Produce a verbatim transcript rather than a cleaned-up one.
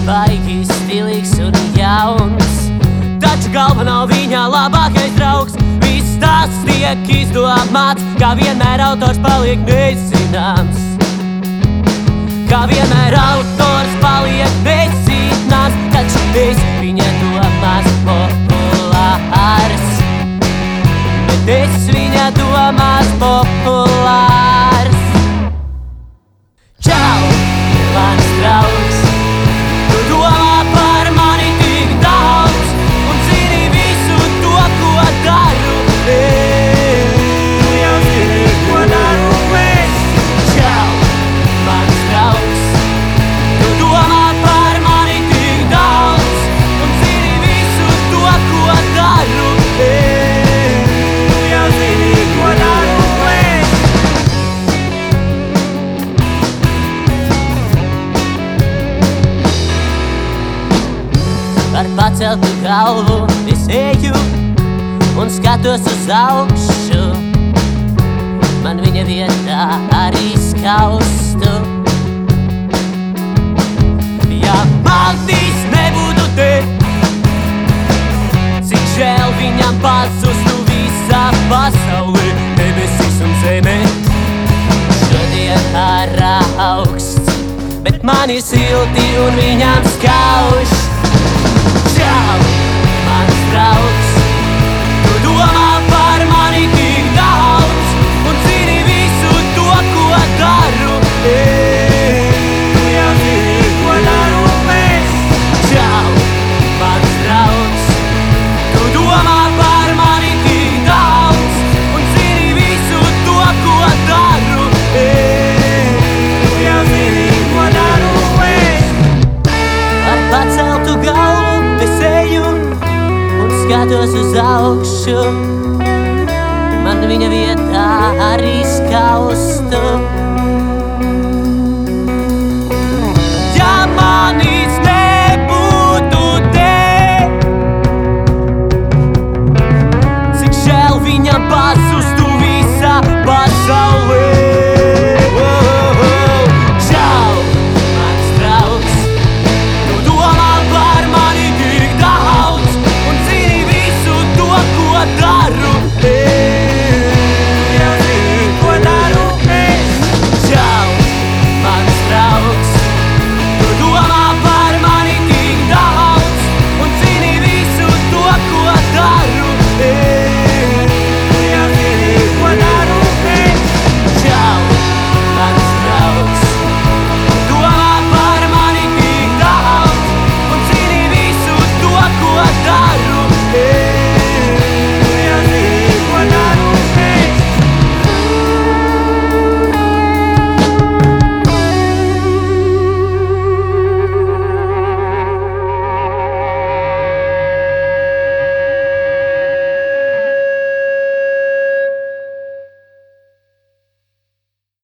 baigi stilīgs un jauns, taču galva nav viņa labākais draugs. Viss tas tiek izdomāts, kā vienmēr autors paliek nezināms. Kā vienmēr autors paliek nezināms, taču es viņa domās populārs. Bet es viņa domās populārs. Čau, mans draugs, tu domā par mani tik daudz un zini visu to, ko daru es. Tu jau zini, ko daru es. Čau, mans draugs, tu domā par mani tik daudz un zini visu to, ko daru es. Tu jau zini, ko daru es. Ar paceltu galvu es eju un skatos uz augšu. Man viņa vietā arī skaustu. Ja Maldis nebūtu te, cik žēl viņam pazustu visā pasaulē. Debesis un zeme šodien ārā augsts, bet man ir silti un viņam skauž. Čau, mans draugs, tu domā par mani tik daudz un zini visu to, ko daru es. Tu jau zini, ko daru es. Čau, mans draugs, tu domā par mani tik daudz un zini visu to, ko daru es. Tu jau zini, ko daru es. Ar paceltu galvu es eju un skatos uz augšu. Man viņa vietā arī skaustu.